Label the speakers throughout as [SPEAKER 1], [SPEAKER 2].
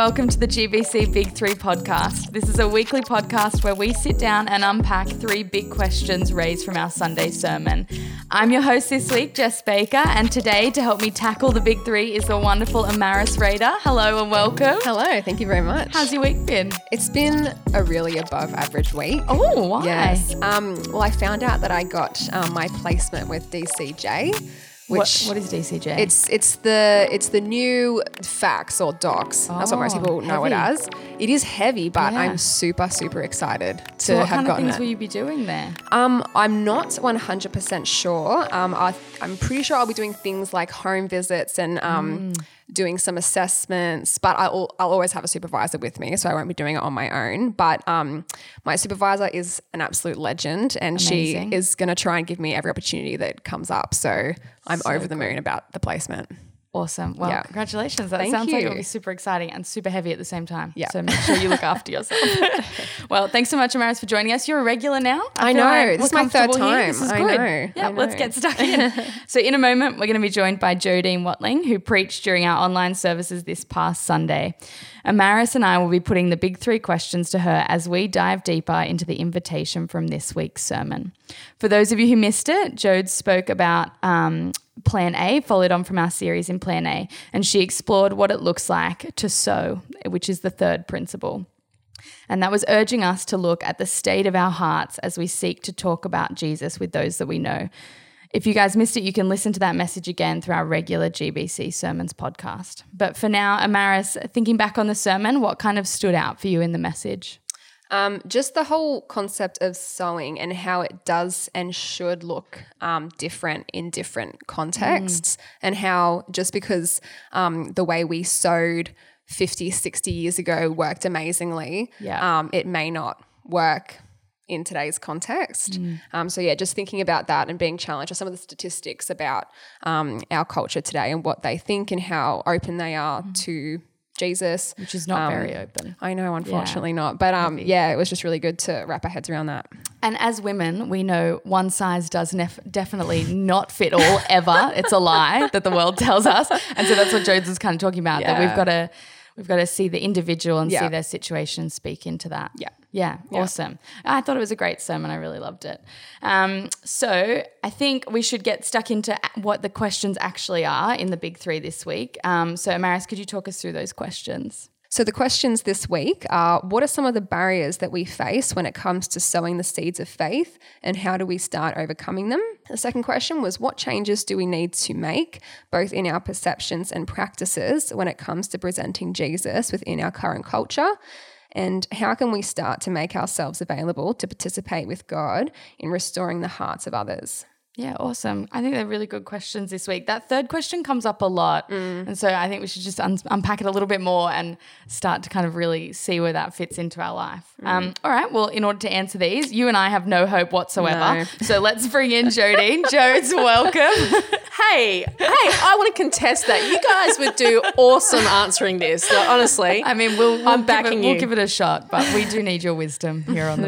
[SPEAKER 1] welcome to the GBC Big 3 podcast. This is a weekly podcast where we sit down and unpack 3 big questions raised from our Sunday sermon. I'm your host this week, Jess Baker, and today to help me tackle the Big 3 is the wonderful Amaris Rader. Hello and welcome.
[SPEAKER 2] Hello, thank you very much.
[SPEAKER 1] How's your week been?
[SPEAKER 2] It's been a really above average week.
[SPEAKER 1] Oh, why?
[SPEAKER 2] Yes. Well, I found out that I got my placement with DCJ.
[SPEAKER 1] What is DCJ?
[SPEAKER 2] It's the new fax or docs. That's what most people know it as. It is heavy, but I'm super excited to
[SPEAKER 1] what
[SPEAKER 2] have
[SPEAKER 1] kind of
[SPEAKER 2] gotten
[SPEAKER 1] things
[SPEAKER 2] it.
[SPEAKER 1] will you be doing there?
[SPEAKER 2] I'm not 100% sure. I'm pretty sure I'll be doing things like home visits and doing some assessments, but I'll always have a supervisor with me, so I won't be doing it on my own. But my supervisor is an absolute legend, and
[SPEAKER 1] Amazing.
[SPEAKER 2] she is going to try and give me every opportunity that comes up. So I'm over the moon about the placement.
[SPEAKER 1] Awesome. Well, congratulations. That sounds like it'll be super exciting and super heavy at the same time.
[SPEAKER 2] Yeah.
[SPEAKER 1] So make sure you look after yourself. Well, thanks so much, Amaris, for joining us. You're a regular now.
[SPEAKER 2] I know. This is my third time.
[SPEAKER 1] This is
[SPEAKER 2] I
[SPEAKER 1] good.
[SPEAKER 2] know.
[SPEAKER 1] Yeah,
[SPEAKER 2] I know.
[SPEAKER 1] let's get stuck in. So in a moment, we're going to be joined by Jodine Watling, who preached during our online services this past Sunday. Amaris and I will be putting the big 3 questions to her as we dive deeper into the invitation from this week's sermon. For those of you who missed it, Jode spoke about Plan A, followed on from our series in Plan A, and she explored what it looks like to sow, which is the third principle. And that was urging us to look at the state of our hearts as we seek to talk about Jesus with those that we know. If you guys missed it, you can listen to that message again through our regular GBC Sermons podcast. But for now, Amaris, thinking back on the sermon, what kind of stood out for you in the message?
[SPEAKER 2] Just the whole concept of sowing and how it does and should look different in different contexts, and how just because the way we sowed 50, 60 years ago worked amazingly, it may not work in today's context. Just thinking about that and being challenged with some of the statistics about our culture today and what they think and how open they are to Jesus.
[SPEAKER 1] Which is not very open.
[SPEAKER 2] I know, unfortunately not. But it was just really good to wrap our heads around that.
[SPEAKER 1] And as women, we know one size does definitely not fit all ever. It's a lie that the world tells us. And so that's what Jodes was kind of talking about, that we've got to see the individual and see their situation, speak into that. Yeah, awesome. I thought it was a great sermon. I really loved it. So I think we should get stuck into what the questions actually are in the big 3 this week. So Amaris, could you talk us through those questions?
[SPEAKER 2] So the questions this week are, what are some of the barriers that we face when it comes to sowing the seeds of faith, and how do we start overcoming them? The second question was, what changes do we need to make, both in our perceptions and practices, when it comes to presenting Jesus within our current culture? And how can we start to make ourselves available to participate with God in restoring the hearts of others?
[SPEAKER 1] Yeah, awesome. I think they're really good questions this week. That third question comes up a lot. And so I think we should just unpack it a little bit more and start to kind of really see where that fits into our life. All right. Well, in order to answer these, you and I have no hope whatsoever.
[SPEAKER 2] No.
[SPEAKER 1] So let's bring in Jodine. Jodes, welcome.
[SPEAKER 3] Hey, I want to contest that. You guys would do awesome answering this. Like, honestly,
[SPEAKER 1] I mean,
[SPEAKER 3] I'm backing you.
[SPEAKER 1] We'll give it a shot, but we do need your wisdom here on the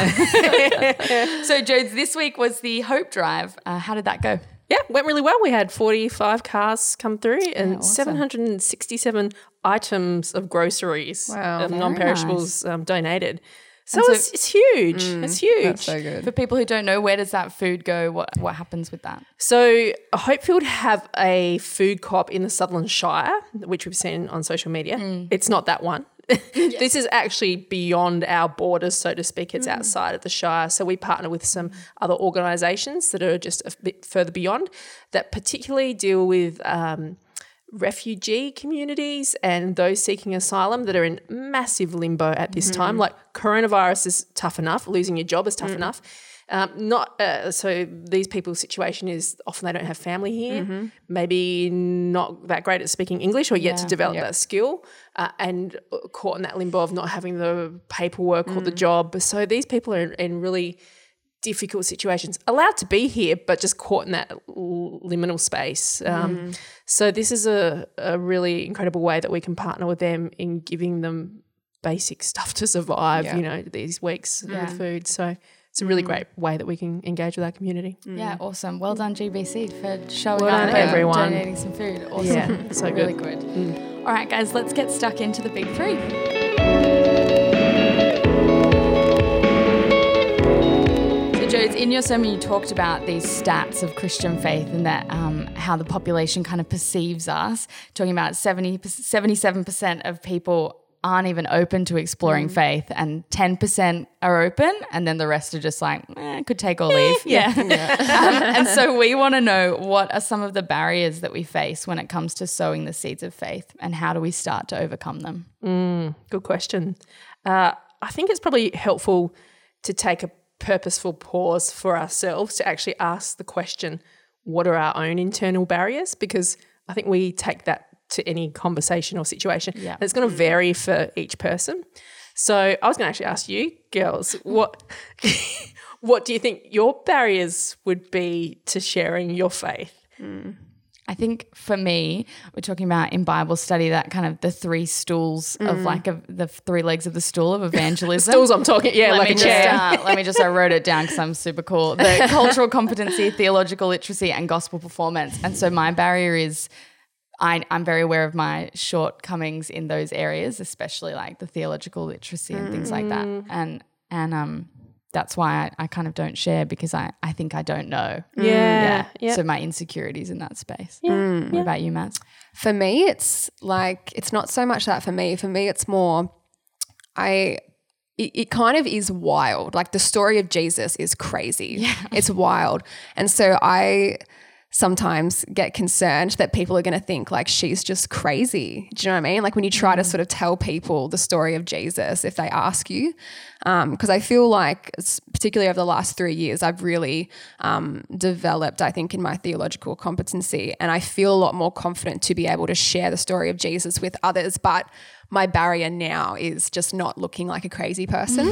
[SPEAKER 1] panel. So, Jodes, this week was the Hope Drive. How did that go?
[SPEAKER 3] Yeah, went really well. We had 45 cars come through and
[SPEAKER 1] awesome.
[SPEAKER 3] 767 items of groceries,
[SPEAKER 2] Wow, very
[SPEAKER 3] non-perishables donated. So,
[SPEAKER 1] so-
[SPEAKER 3] it's huge. It's huge.
[SPEAKER 2] That's so good.
[SPEAKER 1] For people who don't know, where does that food go? What happens with that?
[SPEAKER 3] So Hopefield have a food co-op in the Sutherland Shire, which we've seen on social media. It's not that one. This is actually beyond our borders, so to speak. It's outside of the Shire. So we partner with some other organisations that are just a bit further beyond, that particularly deal with refugee communities and those seeking asylum that are in massive limbo at this time. Like, coronavirus is tough enough, losing your job is tough enough. So these people's situation is often they don't have family here, maybe not that great at speaking English or yet to develop that skill, and caught in that limbo of not having the paperwork or the job. So these people are in really difficult situations, allowed to be here, but just caught in that liminal space. So this is a really incredible way that we can partner with them in giving them basic stuff to survive, these weeks with food. So it's a really great way that we can engage with our community.
[SPEAKER 1] Yeah, awesome. Well done, GBC, for showing
[SPEAKER 3] Well
[SPEAKER 1] up
[SPEAKER 3] done,
[SPEAKER 1] and
[SPEAKER 3] everyone.
[SPEAKER 1] donating some food. Awesome.
[SPEAKER 3] Yeah, so
[SPEAKER 1] really
[SPEAKER 3] good.
[SPEAKER 1] good. All right, guys, let's get stuck into the big three. So, Jodes, in your sermon, you talked about these stats of Christian faith and that how the population kind of perceives us, talking about 77% of people aren't even open to exploring faith, and 10% are open, and then the rest are just like, could take or leave. And so we want to know, what are some of the barriers that we face when it comes to sowing the seeds of faith, and how do we start to overcome them?
[SPEAKER 3] Good question. I think it's probably helpful to take a purposeful pause for ourselves to actually ask the question, what are our own internal barriers? Because I think we take that to any conversation or situation.
[SPEAKER 1] Yeah.
[SPEAKER 3] And it's going to vary for each person. So I was going to actually ask you, girls, what do you think your barriers would be to sharing your faith?
[SPEAKER 1] I think for me, we're talking about in Bible study that kind of the three stools of the three legs of the stool of evangelism.
[SPEAKER 3] Stools I'm talking, like a chair.
[SPEAKER 1] I wrote it down because I'm super cool. The cultural competency, theological literacy, and gospel performance. And so my barrier is I'm very aware of my shortcomings in those areas, especially like the theological literacy and things like that. And that's why I kind of don't share, because I think I don't know.
[SPEAKER 3] Yeah.
[SPEAKER 1] So my insecurities in that space.
[SPEAKER 3] What
[SPEAKER 1] about you, Matt?
[SPEAKER 2] For me, it's not so much that for me. For me, it's more it kind of is wild. Like the story of Jesus is crazy. Yeah. It's wild. And so I sometimes get concerned that people are going to think like she's just crazy. Do you know what I mean? Like when you try to sort of tell people the story of Jesus, if they ask you, because I feel like, particularly over the last 3 years, I've really developed, I think, in my theological competency, and I feel a lot more confident to be able to share the story of Jesus with others. But my barrier now is just not looking like a crazy person.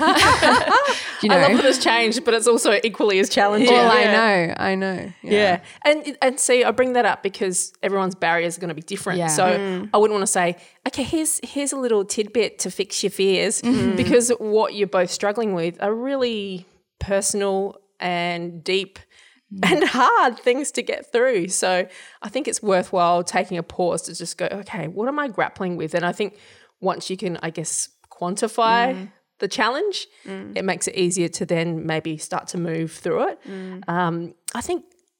[SPEAKER 2] You know?
[SPEAKER 3] I love that it's changed, but it's also equally as challenging.
[SPEAKER 2] Well, I know.
[SPEAKER 3] Yeah. And see, I bring that up because everyone's barriers are going to be different.
[SPEAKER 1] Yeah.
[SPEAKER 3] So I wouldn't want to say, okay, here's a little tidbit to fix your fears, because what you're both struggling with are really personal and deep and hard things to get through. So I think it's worthwhile taking a pause to just go, okay, what am I grappling with? And I think once you can, I guess, quantify the challenge, it makes it easier to then maybe start to move through it. I think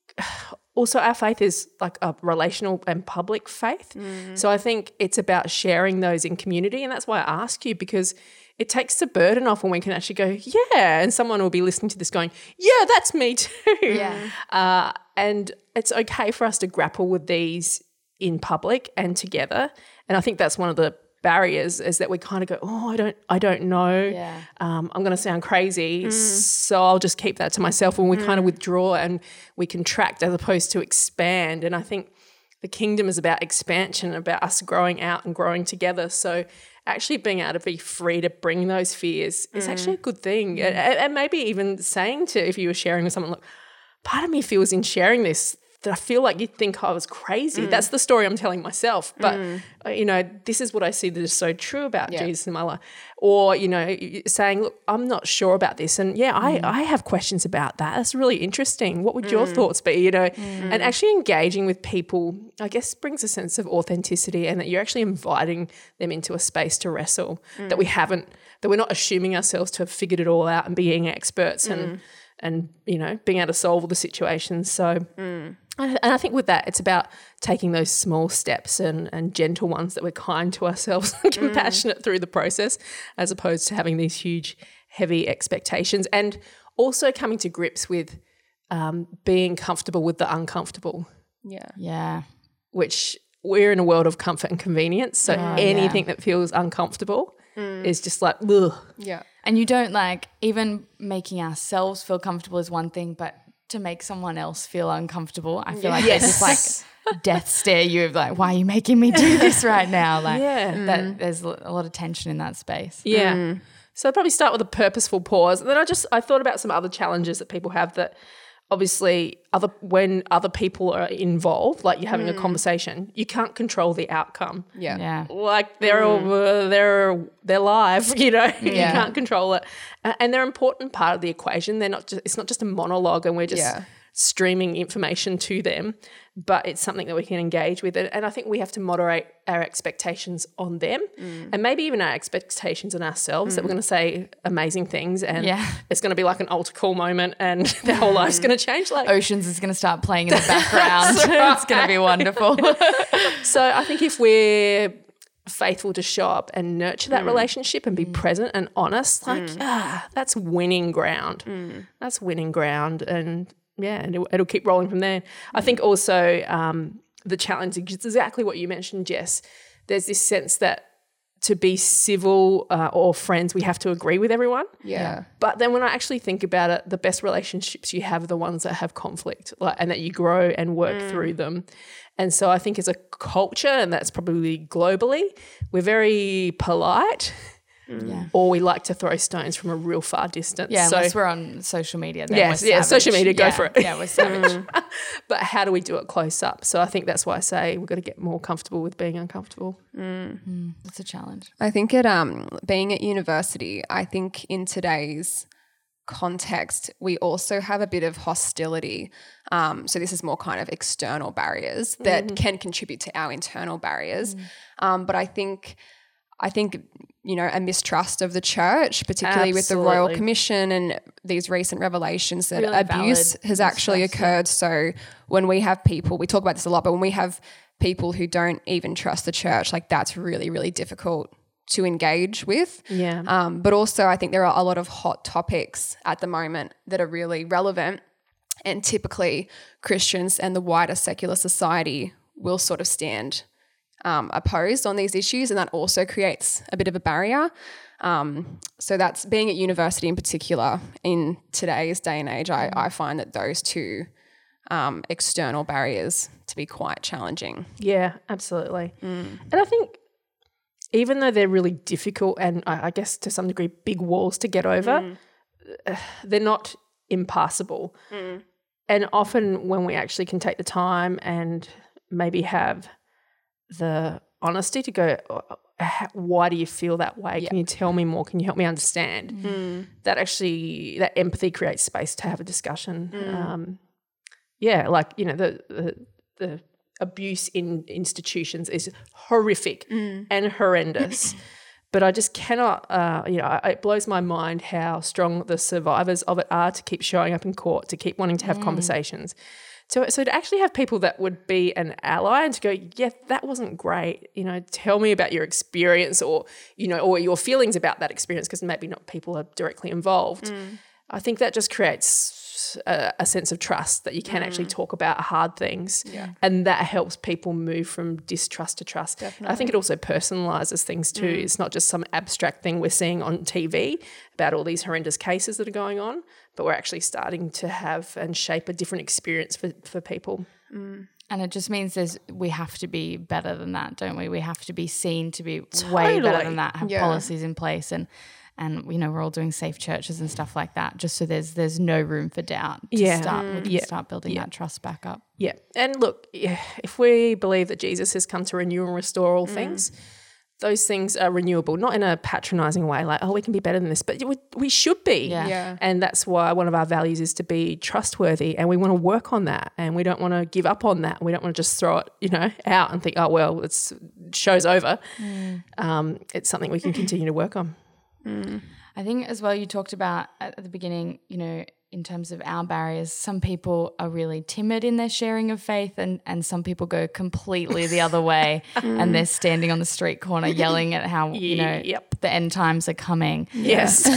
[SPEAKER 3] also our faith is like a relational and public faith. So I think it's about sharing those in community, and that's why I ask you, because it takes the burden off when we can actually go, yeah, and someone will be listening to this going, yeah, that's me too.
[SPEAKER 1] Yeah.
[SPEAKER 3] And it's okay for us to grapple with these in public and together. And I think that's one of the barriers, is that we kind of go, oh, I don't know.
[SPEAKER 1] Yeah.
[SPEAKER 3] I'm going to sound crazy, so I'll just keep that to myself. And we kind of withdraw and we contract as opposed to expand. And I think the kingdom is about expansion, about us growing out and growing together. So actually being able to be free to bring those fears is actually a good thing. And maybe even saying to, if you were sharing with someone, look, part of me feels in sharing this that I feel like you'd think I was crazy. That's the story I'm telling myself. But, this is what I see that is so true about Jesus in my life. Or, saying, look, I'm not sure about this. And, I have questions about that. That's really interesting. What would your thoughts be, And actually engaging with people, I guess, brings a sense of authenticity, and that you're actually inviting them into a space to wrestle that we're not assuming ourselves to have figured it all out and being experts and being able to solve all the situations. So and I think with that, it's about taking those small steps and gentle ones, that we're kind to ourselves and compassionate through the process, as opposed to having these huge, heavy expectations, and also coming to grips with being comfortable with the uncomfortable.
[SPEAKER 1] Yeah.
[SPEAKER 3] Which we're in a world of comfort and convenience. So anything that feels uncomfortable is just like, ugh.
[SPEAKER 2] Yeah.
[SPEAKER 1] And you don't even making ourselves feel comfortable is one thing, but to make someone else feel uncomfortable, I feel like they just like death stare you of like, why are you making me do this right now? Like that there's a lot of tension in that space.
[SPEAKER 3] Yeah. So I'd probably start with a purposeful pause. And then I thought about some other challenges that people have, that obviously when other people are involved, like you're having a conversation, you can't control the outcome.
[SPEAKER 1] Yeah.
[SPEAKER 3] Like they're live, you can't control it. And they're an important part of the equation. It's not just a monologue and we're just streaming information to them, but it's something that we can engage with. And I think we have to moderate our expectations on them and maybe even our expectations on ourselves that we're going to say amazing things and it's going to be like an altar call moment and their whole life's going to change. Like
[SPEAKER 1] Oceans is going to start playing in the background. It's going to be wonderful.
[SPEAKER 3] So I think if we're faithful to show up and nurture that relationship and be present and honest, like that's winning ground. That's winning ground, and it'll keep rolling from there. I think also the challenge is exactly what you mentioned, Jess. There's this sense that to be civil or friends, we have to agree with everyone.
[SPEAKER 2] Yeah.
[SPEAKER 3] But then when I actually think about it, the best relationships you have are the ones that have conflict, and that you grow and work through them. And so I think as a culture, and that's probably globally, we're very polite. Or we like to throw stones from a real far distance.
[SPEAKER 1] Yeah, unless we're on social media. Then we're savage.
[SPEAKER 3] Social media, go for it.
[SPEAKER 1] Yeah, we're savage.
[SPEAKER 3] But how do we do it close up? So I think that's why I say we've got to get more comfortable with being uncomfortable.
[SPEAKER 1] It's a challenge.
[SPEAKER 2] I think being at university, I think in today's context, we also have a bit of hostility. So this is more kind of external barriers that can contribute to our internal barriers. But I think a mistrust of the church, particularly with the Royal Commission and these recent revelations that
[SPEAKER 1] really
[SPEAKER 2] abuse has actually occurred. So when we have people, we talk about this a lot, but when we have people who don't even trust the church, like that's really, really difficult to engage with.
[SPEAKER 3] Yeah.
[SPEAKER 2] But also I think there are a lot of hot topics at the moment that are really relevant, and typically Christians and the wider secular society will sort of stand opposed on these issues, and that also creates a bit of a barrier. So that's being at university in particular in today's day and age, I find that those two external barriers to be quite challenging.
[SPEAKER 3] Yeah, absolutely. And I think even though they're really difficult and I guess to some degree big walls to get over, they're not impassable. And often when we actually can take the time and maybe have the honesty to go, why do you feel that way? Can you tell me more? Can you help me understand? That empathy creates space to have a discussion. The abuse in institutions is horrific and horrendous. But I just cannot, it blows my mind how strong the survivors of it are to keep showing up in court, to keep wanting to have conversations. So to actually have people that would be an ally and to go, yeah, that wasn't great, tell me about your experience or your feelings about that experience, because maybe not people are directly involved. I think that just creates a sense of trust that you can actually talk about hard things, and that helps people move from distrust to trust.
[SPEAKER 2] Definitely.
[SPEAKER 3] I think it also personalises things too. It's not just some abstract thing we're seeing on TV about all these horrendous cases that are going on, but we're actually starting to have and shape a different experience for people.
[SPEAKER 1] And it just means we have to be better than that, don't we? We have to be seen to be way better than that, have policies in place and we're all doing safe churches and stuff like that, just so there's no room for doubt to start building that trust back up.
[SPEAKER 3] Yeah. And look, if we believe that Jesus has come to renew and restore all things, those things are renewable, not in a patronising way like, we can be better than this, but we should be.
[SPEAKER 1] Yeah.
[SPEAKER 3] And that's why one of our values is to be trustworthy, and we want to work on that, and we don't want to give up on that. We don't want to just throw it, out and think, show's over. It's something we can continue to work on.
[SPEAKER 1] I think as well, you talked about at the beginning, in terms of our barriers, some people are really timid in their sharing of faith, and some people go completely the other way and they're standing on the street corner yelling at how, the end times are coming.
[SPEAKER 3] Yes.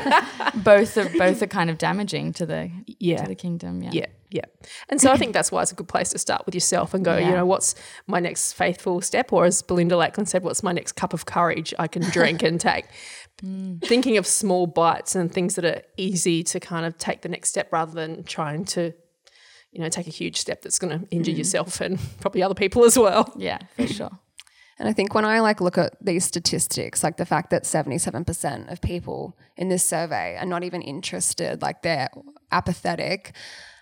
[SPEAKER 1] Both are kind of damaging to the kingdom. Yeah.
[SPEAKER 3] And so I think that's why it's a good place to start with yourself and go, what's my next faithful step? Or as Belinda Lakeland said, what's my next cup of courage I can drink and take? Thinking of small bites and things that are easy to kind of take the next step rather than trying to, take a huge step that's going to injure yourself and probably other people as well.
[SPEAKER 1] Yeah, for sure.
[SPEAKER 2] And I think when I look at these statistics, like the fact that 77% of people in this survey are not even interested, like they're apathetic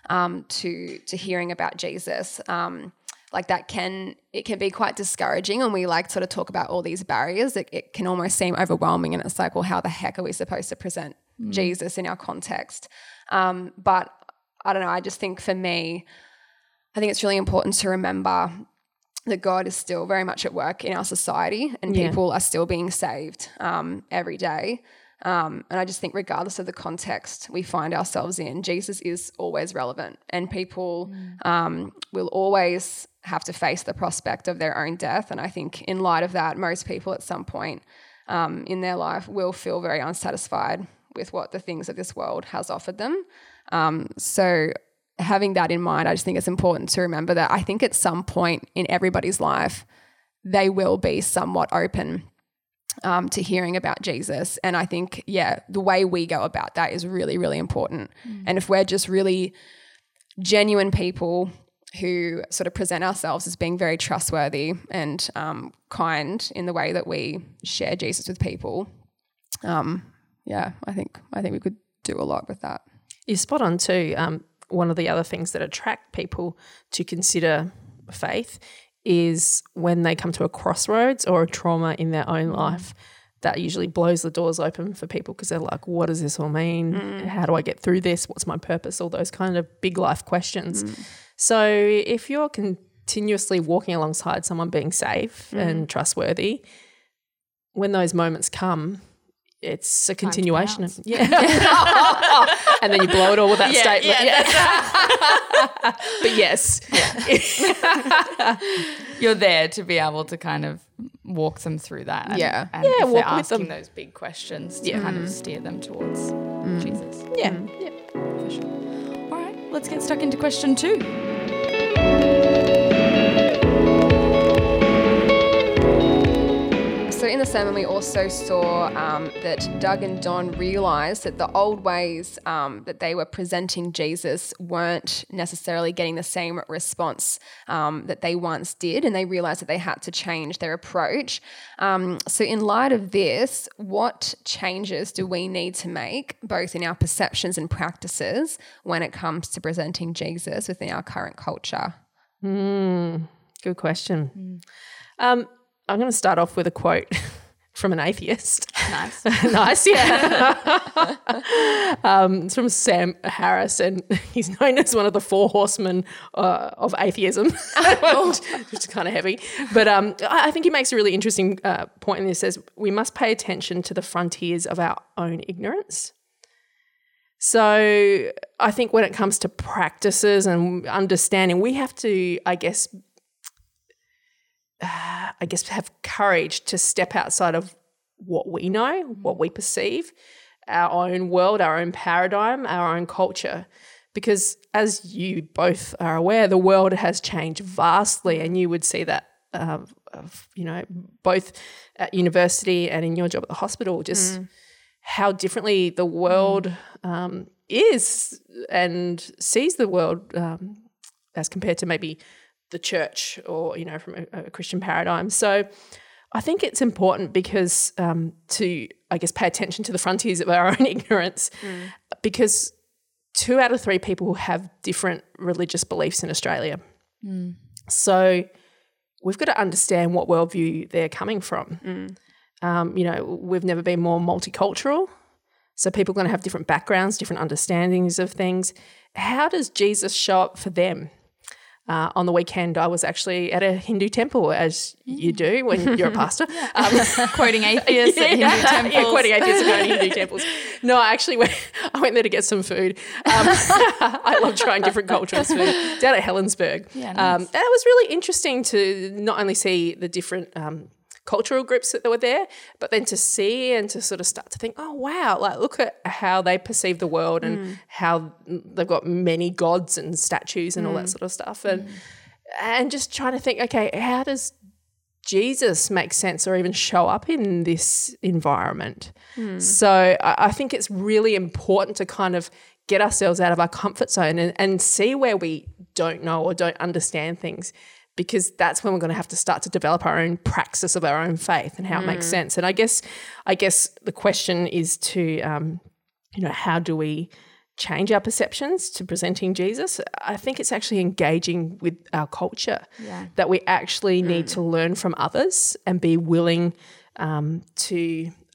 [SPEAKER 2] to hearing about Jesus. That can be quite discouraging, and we sort of talk about all these barriers. It can almost seem overwhelming, and it's like, well, how the heck are we supposed to present Jesus in our context? But I don't know, I just think for me, I think it's really important to remember that God is still very much at work in our society, and people are still being saved every day. And I just think regardless of the context we find ourselves in, Jesus is always relevant, and people will always have to face the prospect of their own death. And I think in light of that, most people at some point in their life will feel very unsatisfied with what the things of this world has offered them. So having that in mind, I just think it's important to remember that I think at some point in everybody's life, they will be somewhat open to hearing about Jesus. And I think, the way we go about that is really, really important. And if we're just really genuine people who sort of present ourselves as being very trustworthy and kind in the way that we share Jesus with people, I think we could do a lot with that.
[SPEAKER 3] You're spot on too. One of the other things that attract people to consider faith is when they come to a crossroads or a trauma in their own life. That usually blows the doors open for people because they're like, what does this all mean? How do I get through this? What's my purpose? All those kind of big life questions. So if you're continuously walking alongside someone being safe and trustworthy, when those moments come, it's a continuation of and then you blow it all with that statement. But yes,
[SPEAKER 1] you're there to be able to kind of walk them through that. And if they're asking those big questions, to kind of steer them towards Jesus. For sure. All right, let's get stuck into question 2.
[SPEAKER 2] So in the sermon, we also saw that Doug and Don realised that the old ways that they were presenting Jesus weren't necessarily getting the same response that they once did, and they realised that they had to change their approach. So in light of this, what changes do we need to make, both in our perceptions and practices, when it comes to presenting Jesus within our current culture?
[SPEAKER 3] Good question. I'm going to start off with a quote from an atheist.
[SPEAKER 1] Nice.
[SPEAKER 3] Nice, yeah. It's from Sam Harris, and he's known as one of the 4 horsemen of atheism, which is kind of heavy. But I think he makes a really interesting point in this. Says we must pay attention to the frontiers of our own ignorance. So I think when it comes to practices and understanding, we have to, I guess, have courage to step outside of what we know, what we perceive, our own world, our own paradigm, our own culture. Because as you both are aware, the world has changed vastly, and you would see that, both at university and in your job at the hospital, just how differently the world is and sees the world as compared to maybe the church or, from a Christian paradigm. So I think it's important because to, I guess, pay attention to the frontiers of our own ignorance because 2 out of 3 people have different religious beliefs in Australia. So we've got to understand what worldview they're coming from. We've never been more multicultural. So people are going to have different backgrounds, different understandings of things. How does Jesus show up for them? On the weekend, I was actually at a Hindu temple, as you do when you're a pastor.
[SPEAKER 1] Quoting atheists at Hindu temples.
[SPEAKER 3] Yeah, quoting atheists at Hindu temples. No, I actually went there to get some food. I love trying different cultures' food. Down at Helensburgh.
[SPEAKER 1] Yeah, nice.
[SPEAKER 3] And it was really interesting to not only see the different cultural groups that were there, but then to see and to sort of start to think, oh, wow, like look at how they perceive the world and how they've got many gods and statues and all that sort of stuff. And just trying to think, okay, how does Jesus make sense or even show up in this environment? So I think it's really important to kind of get ourselves out of our comfort zone and see where we don't know or don't understand things, because that's when we're going to have to start to develop our own praxis of our own faith and how it makes sense. And I guess the question is to, how do we change our perceptions to presenting Jesus? I think it's actually engaging with our culture, that we actually need to learn from others and be willing to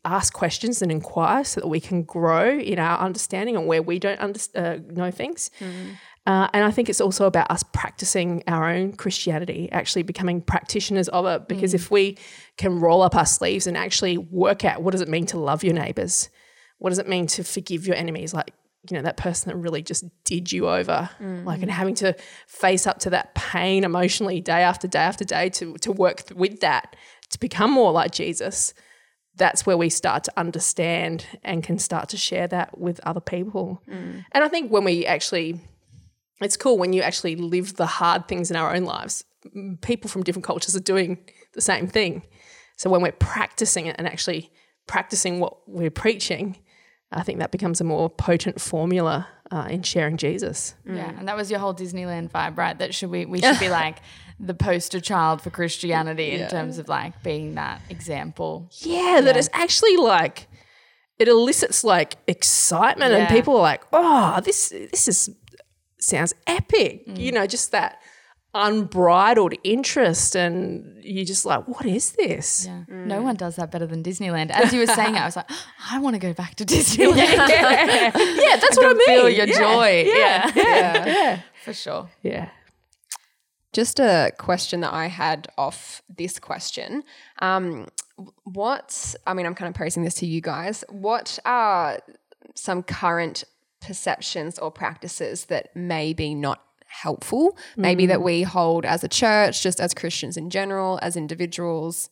[SPEAKER 3] ask questions and inquire so that we can grow in our understanding and where we don't know things. And I think it's also about us practicing our own Christianity, actually becoming practitioners of it, because if we can roll up our sleeves and actually work out what does it mean to love your neighbours, what does it mean to forgive your enemies, like, you know, that person that really just did you over, like, and having to face up to that pain emotionally day after day after day to work with that, to become more like Jesus. That's where we start to understand and can start to share that with other people. And I think when we actually, it's cool when you actually live the hard things in our own lives. People from different cultures are doing the same thing. So when we're practicing it and actually practicing what we're preaching, I think that becomes a more potent formula in sharing Jesus.
[SPEAKER 1] Yeah, and that was your whole Disneyland vibe, right? That we should be like the poster child for Christianity in terms of like being that example.
[SPEAKER 3] Yeah, that it's actually like, it elicits like excitement and people are like, oh, this sounds epic. You know, just that unbridled interest, and you're just like, what is this?
[SPEAKER 1] Yeah. No one does that better than Disneyland. As you were saying it, I was like, I want to go back to Disneyland.
[SPEAKER 3] Yeah, that's what I mean.
[SPEAKER 1] Feel your joy.
[SPEAKER 2] Yeah.
[SPEAKER 1] For sure.
[SPEAKER 3] Yeah.
[SPEAKER 2] Just a question that I had off this question. I'm kind of posing this to you guys. What are some current perceptions or practices that may be not helpful, maybe that we hold as a church, just as Christians in general, as individuals?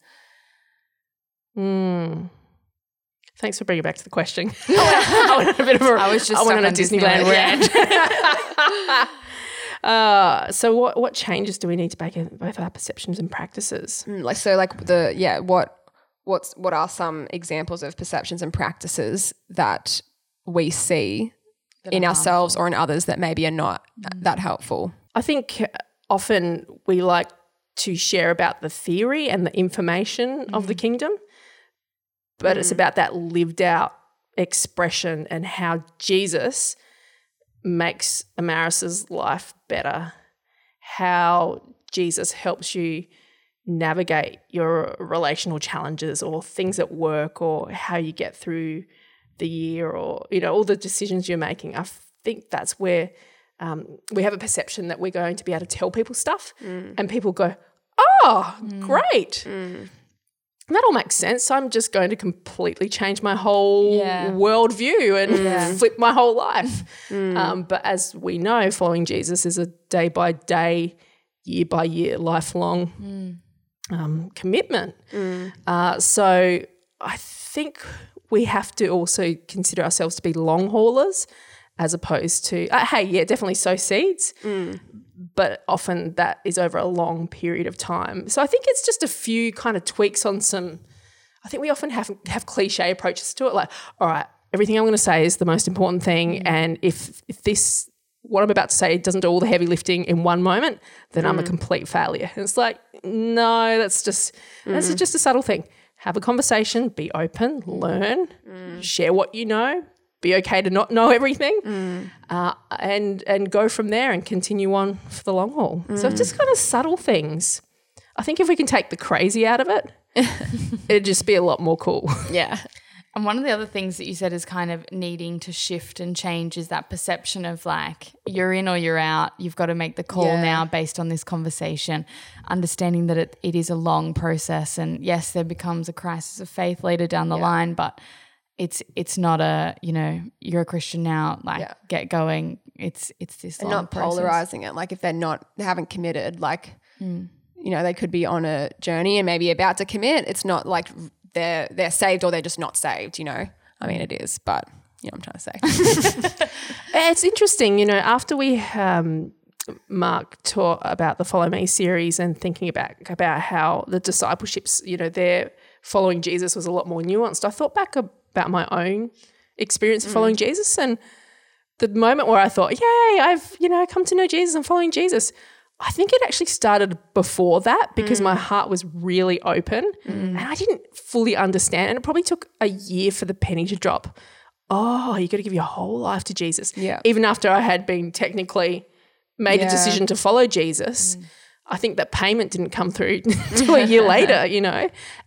[SPEAKER 3] Thanks for bringing it back to the question. I went on a Disneyland rant. So what changes do we need to make in both our perceptions and practices?
[SPEAKER 2] What are some examples of perceptions and practices that we see in ourselves or in others that maybe are not that helpful?
[SPEAKER 3] I think often we like to share about the theory and the information of the kingdom, but it's about that lived out expression and how Jesus makes Amaris's life better, how Jesus helps you navigate your relational challenges or things at work, or how you get through the year, or, you know, all the decisions you're making. I think that's where we have a perception that we're going to be able to tell people stuff and people go, oh, great. That all makes sense. I'm just going to completely change my whole worldview and flip my whole life. But as we know, following Jesus is a day-by-day, year-by-year, lifelong commitment. So I think we have to also consider ourselves to be long haulers, as opposed to, definitely sow seeds, but often that is over a long period of time. So I think it's just a few kind of tweaks on some, I think we often have cliche approaches to it, like, all right, everything I'm going to say is the most important thing, and if this, what I'm about to say doesn't do all the heavy lifting in one moment, then I'm a complete failure. And it's like, no, that's just a subtle thing. Have a conversation, be open, learn, share what you know, be okay to not know everything, and go from there and continue on for the long haul. So it's just kind of subtle things. I think if we can take the crazy out of it, it'd just be a lot more cool.
[SPEAKER 2] Yeah.
[SPEAKER 1] And one of the other things that you said is kind of needing to shift and change is that perception of like, you're in or you're out. You've got to make the call now based on this conversation, understanding that it is a long process. And yes, there becomes a crisis of faith later down the line, but it's not a, you know, you're a Christian now, like get going. It's this long
[SPEAKER 2] not
[SPEAKER 1] process.
[SPEAKER 2] polarizing it. Like if they haven't committed, like, you know, they could be on a journey and maybe about to commit. It's not like they're saved or they're just not saved, you know. I mean, it is, but you know what I'm trying to say.
[SPEAKER 3] It's interesting, you know, after we Mark taught about the Follow Me series and thinking about how the discipleships, you know, their following Jesus was a lot more nuanced. I thought back about my own experience of following Jesus, and the moment where I thought, yay, I've, you know, come to know Jesus and following Jesus, I think it actually started before that because my heart was really open and I didn't fully understand, and it probably took a year for the penny to drop. Oh, you got to give your whole life to Jesus.
[SPEAKER 2] Yeah.
[SPEAKER 3] Even after I had been technically made a decision to follow Jesus, I think that payment didn't come through until a year later, you know.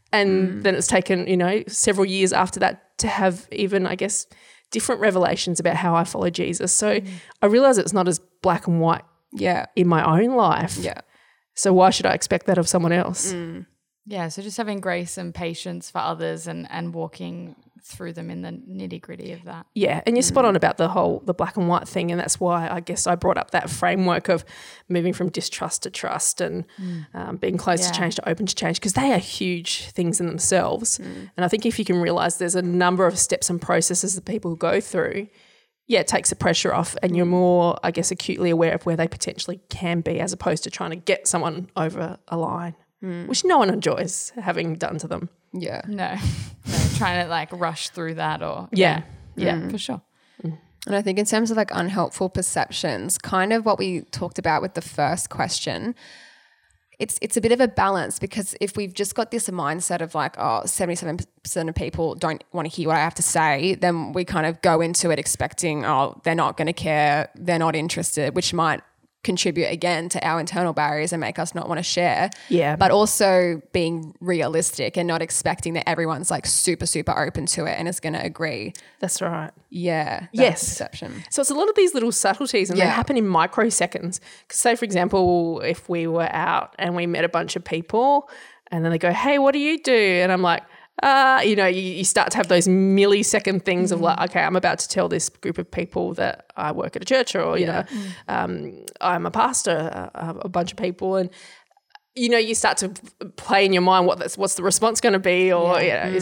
[SPEAKER 3] And then it's taken, several years after that to have even, I guess, different revelations about how I follow Jesus. So I realize it's not as black and white in my own life.
[SPEAKER 2] Yeah.
[SPEAKER 3] So why should I expect that of someone else?
[SPEAKER 1] Yeah, so just having grace and patience for others and walking through them in the nitty-gritty of that.
[SPEAKER 3] Yeah, and you're spot on about the black and white thing, and that's why I guess I brought up that framework of moving from distrust to trust and being closed to change to open to change, because they are huge things in themselves. And I think if you can realise there's a number of steps and processes that people go through, it takes the pressure off and you're more, I guess, acutely aware of where they potentially can be, as opposed to trying to get someone over a line, which no one enjoys having done to them.
[SPEAKER 2] Yeah.
[SPEAKER 1] No, trying to like rush through that or
[SPEAKER 3] Yeah,
[SPEAKER 1] for sure.
[SPEAKER 2] And I think in terms of like unhelpful perceptions, kind of what we talked about with the first question, it's a bit of a balance, because if we've just got this mindset of like, 77% of people don't want to hear what I have to say, then we kind of go into it expecting, they're not going to care, they're not interested, which might contribute again to our internal barriers and make us not want to share.
[SPEAKER 3] Yeah.
[SPEAKER 2] But also being realistic and not expecting that everyone's like super, super open to it and is going to agree.
[SPEAKER 3] That's right.
[SPEAKER 2] Yeah.
[SPEAKER 3] Yes.
[SPEAKER 2] Perception.
[SPEAKER 3] So it's a lot of these little subtleties, and they happen in microseconds. Because say, for example, if we were out and we met a bunch of people and then they go, hey, what do you do? And I'm like, you start to have those millisecond things of like, okay, I'm about to tell this group of people that I work at a church, or, I'm a pastor, a bunch of people. And, you start to play in your mind what's the response going to be, or,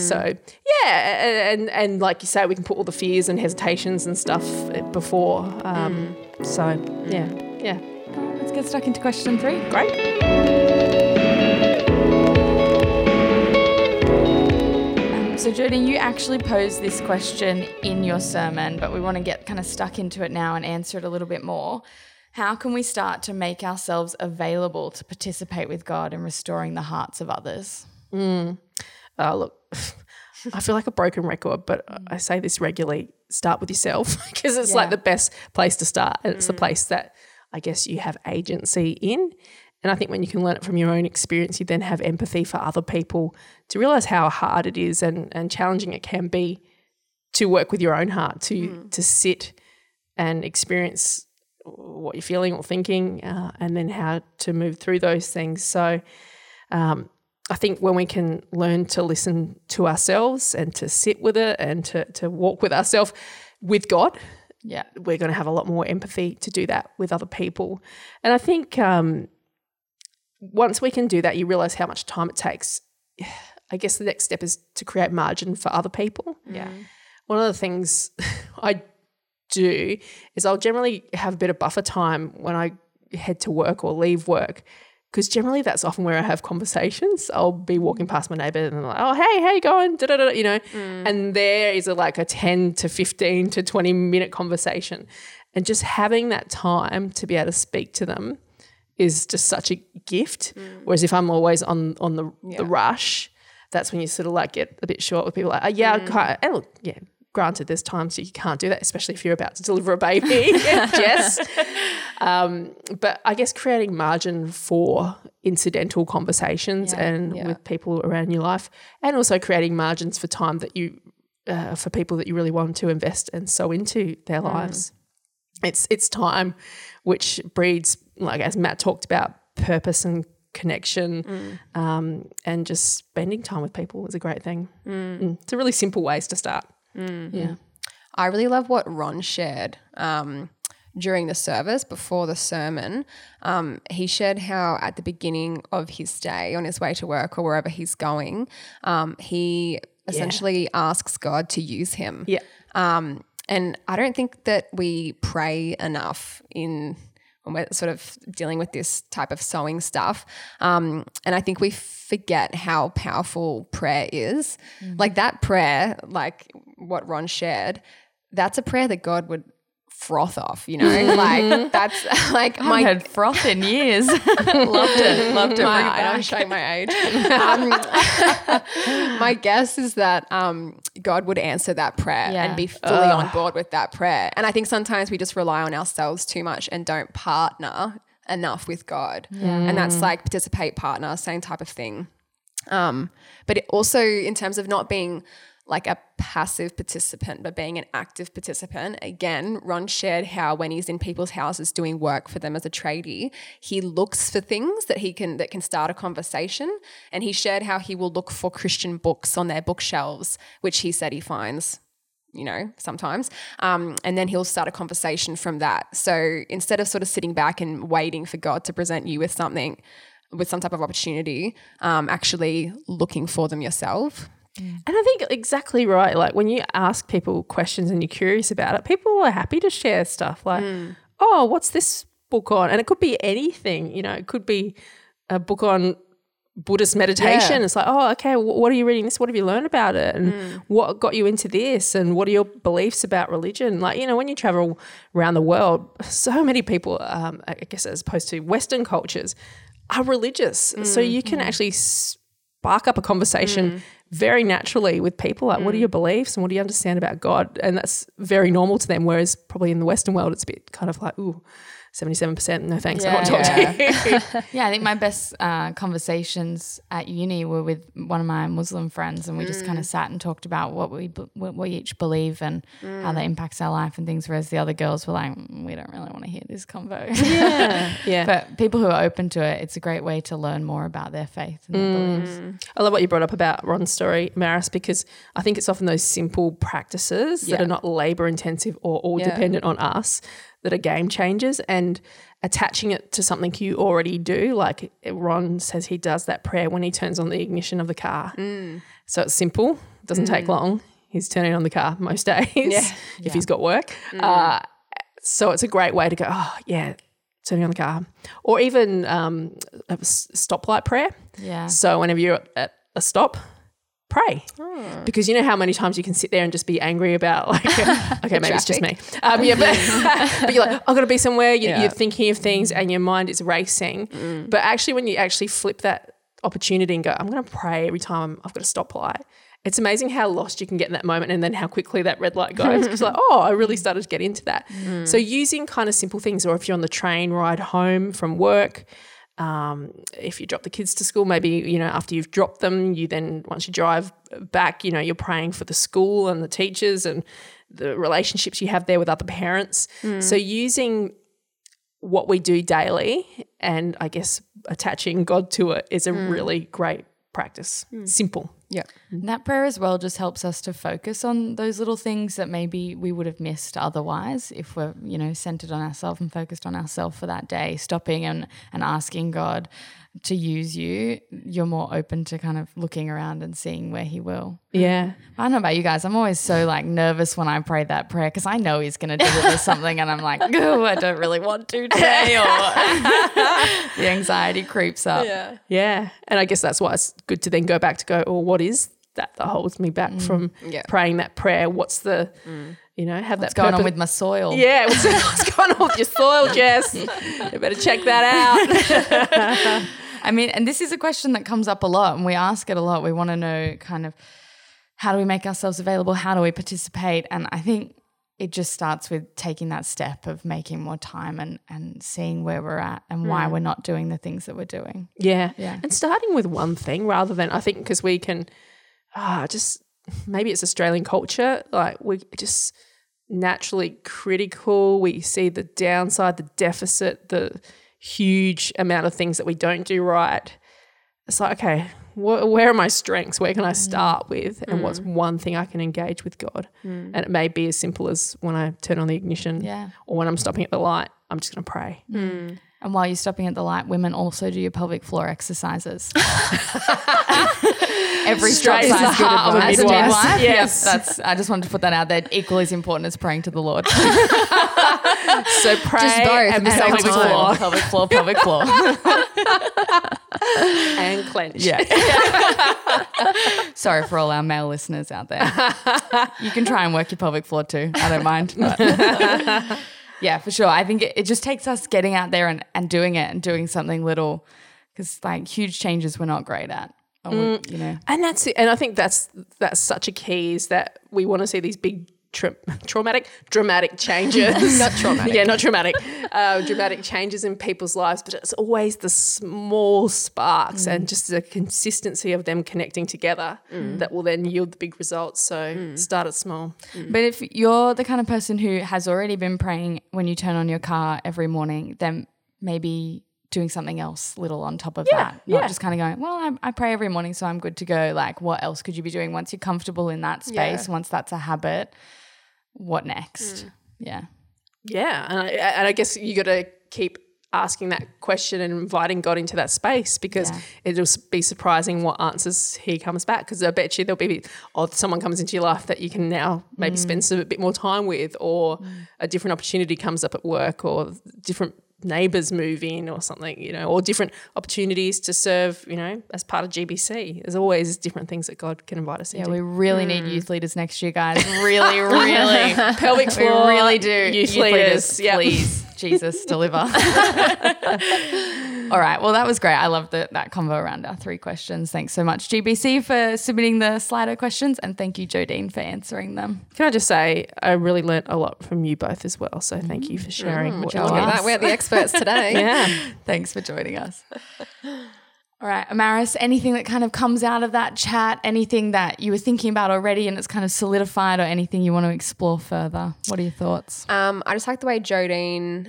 [SPEAKER 3] and like you say, we can put all the fears and hesitations and stuff before. Yeah.
[SPEAKER 1] Let's get stuck into question 3.
[SPEAKER 3] Great.
[SPEAKER 1] So Jody, you actually posed this question in your sermon, but we want to get kind of stuck into it now and answer it a little bit more. How can we start to make ourselves available to participate with God in restoring the hearts of others?
[SPEAKER 3] Look, I feel like a broken record, but I say this regularly, start with yourself, because it's like the best place to start, and it's the place that I guess you have agency in. And I think when you can learn it from your own experience, you then have empathy for other people to realise how hard it is and challenging it can be to work with your own heart, to sit and experience what you're feeling or thinking, and then how to move through those things. So I think when we can learn to listen to ourselves and to sit with it and to walk with ourselves with God, we're going to have a lot more empathy to do that with other people. And I think once we can do that, you realise how much time it takes. I guess the next step is to create margin for other people.
[SPEAKER 1] Yeah.
[SPEAKER 3] One of the things I do is I'll generally have a bit of buffer time when I head to work or leave work, because generally that's often where I have conversations. I'll be walking past my neighbour and they're like, oh, hey, how you going? And there is a 10 to 15 to 20 minute conversation. And just having that time to be able to speak to them is just such a gift. Whereas if I'm always on the rush, that's when you sort of get a bit short with people like, and look, granted, there's times you can't do that, especially if you're about to deliver a baby, Jess. But I guess creating margin for incidental conversations with people around your life, and also creating margins for time that you, for people that you really want to invest and sow into their lives. It's time which breeds, like as Matt talked about, purpose and connection, and just spending time with people is a great thing. It's a really simple ways to start.
[SPEAKER 2] Yeah. I really love what Ron shared during the service before the sermon. He shared how at the beginning of his day on his way to work or wherever he's going, he essentially asks God to use him.
[SPEAKER 3] Yeah.
[SPEAKER 2] And I don't think that we pray enough when we're sort of dealing with this type of sowing stuff. And I think we forget how powerful prayer is. Like that prayer, like what Ron shared, that's a prayer that God would froth off, like that's like
[SPEAKER 1] I haven't heard froth in years. Loved it.
[SPEAKER 2] I'm showing my age. My guess is that God would answer that prayer and be fully on board with that prayer. And I think sometimes we just rely on ourselves too much and don't partner enough with God. And that's like participate, partner, same type of thing. But it also, in terms of not being like a passive participant, but being an active participant. Again, Ron shared how when he's in people's houses doing work for them as a tradie, he looks for things that can start a conversation. And he shared how he will look for Christian books on their bookshelves, which he said he finds, sometimes. And then he'll start a conversation from that. So instead of sort of sitting back and waiting for God to present you with something, with some type of opportunity, actually looking for them yourself.
[SPEAKER 3] And I think exactly right. Like when you ask people questions and you're curious about it, people are happy to share stuff like, oh, what's this book on? And it could be anything, it could be a book on Buddhist meditation. It's like, oh, okay, what are you reading this? What have you learned about it? And what got you into this? And what are your beliefs about religion? Like, when you travel around the world, so many people, I guess as opposed to Western cultures, are religious. So you can actually spark up a conversation very naturally with people like, what are your beliefs and what do you understand about God? And that's very normal to them, whereas probably in the Western world it's a bit kind of like, ooh, 77%, no thanks, I don't want to talk to you.
[SPEAKER 1] Yeah, I think my best conversations at uni were with one of my Muslim friends, and we just kind of sat and talked about what we each believe and how that impacts our life and things, whereas the other girls were like, we don't really want to hear this convo.
[SPEAKER 3] Yeah.
[SPEAKER 1] But people who are open to it, it's a great way to learn more about their faith and their beliefs.
[SPEAKER 3] I love what you brought up about Ron's story, Maris, because I think it's often those simple practices that are not labour intensive or all dependent on us that are game changers, and attaching it to something you already do. Like Ron says he does that prayer when he turns on the ignition of the car. So it's simple, doesn't take long. He's turning on the car most days if he's got work. So it's a great way to go, oh, yeah, turning on the car. Or even a stoplight prayer. Yeah. So whenever you're at a stop, pray. Because you know how many times you can sit there and just be angry about like, okay, maybe it's just me. But you're like, I've got to be somewhere. You're thinking of things and your mind is racing. But actually when you actually flip that opportunity and go, I'm going to pray every time I've got a stoplight, it's amazing how lost you can get in that moment and then how quickly that red light goes. Because like, oh, I really started to get into that. So using kind of simple things, or if you're on the train ride home from work, if you drop the kids to school, maybe, after you've dropped them, you then, once you drive back, you're praying for the school and the teachers and the relationships you have there with other parents. So using what we do daily and I guess attaching God to it is a really great practice. Simple.
[SPEAKER 2] Yeah.
[SPEAKER 1] And that prayer as well just helps us to focus on those little things that maybe we would have missed otherwise if we're, centered on ourselves and focused on ourselves for that day, stopping and asking God to use you. You're more open to kind of looking around and seeing where he will.
[SPEAKER 3] Yeah.
[SPEAKER 1] I don't know about you guys. I'm always so like nervous when I pray that prayer because I know he's going to deliver something and I'm like, oh, I don't really want to today, or the anxiety creeps up.
[SPEAKER 3] Yeah. And I guess that's why it's good to then go back to go, oh, what is that holds me back from praying that prayer? What's the, have
[SPEAKER 1] what's
[SPEAKER 3] that
[SPEAKER 1] going on with my soil?
[SPEAKER 3] Yeah. What's going on with your soil, Jess? You better check that out.
[SPEAKER 1] I mean, and this is a question that comes up a lot and we ask it a lot. We want to know kind of how do we make ourselves available? How do we participate? And I think it just starts with taking that step of making more time and seeing where we're at and why we're not doing the things that we're doing.
[SPEAKER 3] Yeah. And starting with one thing rather than, I think, because we can just, maybe it's Australian culture, like we just naturally critical. We see the downside, the deficit, the huge amount of things that we don't do right. It's like, okay, where are my strengths? Where can I start with? And what's one thing I can engage with God? And it may be as simple as when I turn on the ignition or when I'm stopping at the light, I'm just going to pray.
[SPEAKER 1] And while you're stopping at the light, women also do your pelvic floor exercises. Every stop
[SPEAKER 3] Straight
[SPEAKER 1] sign
[SPEAKER 3] to the heart of a
[SPEAKER 1] as a
[SPEAKER 3] midwife.
[SPEAKER 1] midwife.
[SPEAKER 3] Yes.
[SPEAKER 1] That's. I just wanted to put that out there. Equally as important as praying to the Lord.
[SPEAKER 3] So pray
[SPEAKER 2] Just both
[SPEAKER 3] and
[SPEAKER 2] at the same
[SPEAKER 3] pelvic
[SPEAKER 2] time.
[SPEAKER 3] floor.
[SPEAKER 1] pelvic floor.
[SPEAKER 3] And clench.
[SPEAKER 1] Yeah. Sorry for all our male listeners out there. You can try and work your pelvic floor too. I don't mind. But yeah, for sure. I think it just takes us getting out there and doing it and doing something little, because like huge changes we're not great at.
[SPEAKER 3] And that's it. And I think that's such a key, is that we want to see these big dramatic changes.
[SPEAKER 2] Not traumatic.
[SPEAKER 3] Yeah, not traumatic. Dramatic changes in people's lives, but it's always the small sparks and just the consistency of them connecting together that will then yield the big results. So start it small.
[SPEAKER 1] But if you're the kind of person who has already been praying when you turn on your car every morning, then maybe doing something else little on top of that. Not just kind of going, well, I pray every morning, so I'm good to go. Like, what else could you be doing once you're comfortable in that space, once that's a habit? What next? Yeah.
[SPEAKER 3] Yeah. And I guess you got to keep asking that question and inviting God into that space, because it'll be surprising what answers he comes back. Because I bet you there'll be someone comes into your life that you can now maybe spend a bit more time with, or a different opportunity comes up at work, or different neighbours move in or something, you know, or different opportunities to serve, you know, as part of GBC. There's always different things that God can invite us into.
[SPEAKER 1] Yeah, we really need youth leaders next year, guys. Really, really.
[SPEAKER 3] Pelvic floor.
[SPEAKER 1] We really do.
[SPEAKER 3] Youth leaders. Yep.
[SPEAKER 1] Please, Jesus, deliver. All right. Well, that was great. I love that convo around our 3 questions. Thanks so much, GBC, for submitting the Slido questions, and thank you, Jodine, for answering them.
[SPEAKER 3] Can I just say I really learnt a lot from you both as well. So thank you for sharing.
[SPEAKER 2] Look at that. We're the experts today.
[SPEAKER 3] Yeah.
[SPEAKER 1] Thanks for joining us. All right, Amaris, anything that kind of comes out of that chat, anything that you were thinking about already and it's kind of solidified, or anything you want to explore further? What are your thoughts?
[SPEAKER 2] I just like the way Jodine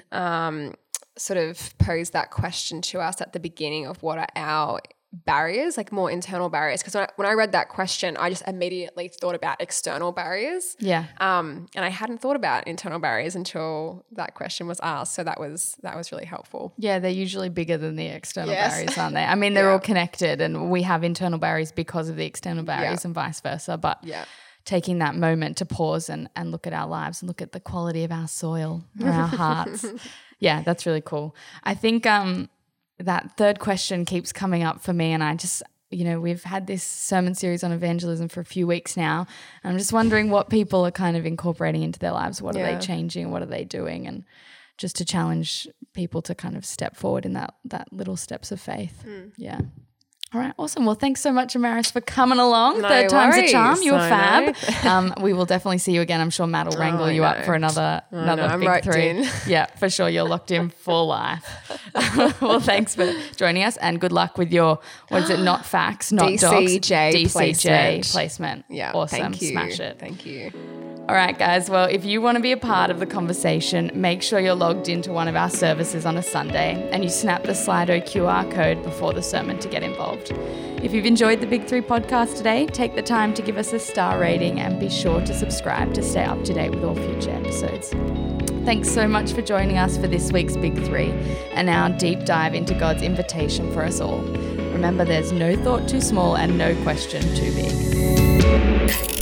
[SPEAKER 2] sort of posed that question to us at the beginning of what are our barriers, like more internal barriers. Because when I read that question, I just immediately thought about external barriers.
[SPEAKER 1] Yeah.
[SPEAKER 2] And I hadn't thought about internal barriers until that question was asked. So that was really helpful.
[SPEAKER 1] Yeah, they're usually bigger than the external barriers, aren't they? I mean, they're all connected, and we have internal barriers because of the external barriers and vice versa. But taking that moment to pause and look at our lives and look at the quality of our soil or our hearts. Yeah, that's really cool. I think that third question keeps coming up for me, and I just, you know, we've had this sermon series on evangelism for a few weeks now, and I'm just wondering what people are kind of incorporating into their lives. What are they changing? What are they doing? And just to challenge people to kind of step forward in that little steps of faith. Yeah. All right, awesome. Well, thanks so much, Amaris, for coming along.
[SPEAKER 2] No
[SPEAKER 1] Third time's a charm.
[SPEAKER 2] worries.
[SPEAKER 1] You were
[SPEAKER 2] I
[SPEAKER 1] fab. We will definitely see you again. I'm sure Matt will wrangle you up for another
[SPEAKER 2] I'm
[SPEAKER 1] big
[SPEAKER 2] roped
[SPEAKER 1] 3.
[SPEAKER 2] in.
[SPEAKER 1] Yeah, for sure. You're locked in for life. Well, thanks for joining us, and good luck with your, what is it, not facts, not docs, DCJ placement.
[SPEAKER 2] Yeah.
[SPEAKER 1] Awesome.
[SPEAKER 2] Thank you.
[SPEAKER 1] Smash it.
[SPEAKER 2] Thank you.
[SPEAKER 1] All right, guys. Well, if you want to be a part of the conversation, make sure you're logged into one of our services on a Sunday and you snap the Slido QR code before the sermon to get involved. If you've enjoyed the Big 3 podcast today, take the time to give us a star rating and be sure to subscribe to stay up to date with all future episodes. Thanks so much for joining us for this week's Big 3 and our deep dive into God's invitation for us all. Remember, there's no thought too small and no question too big.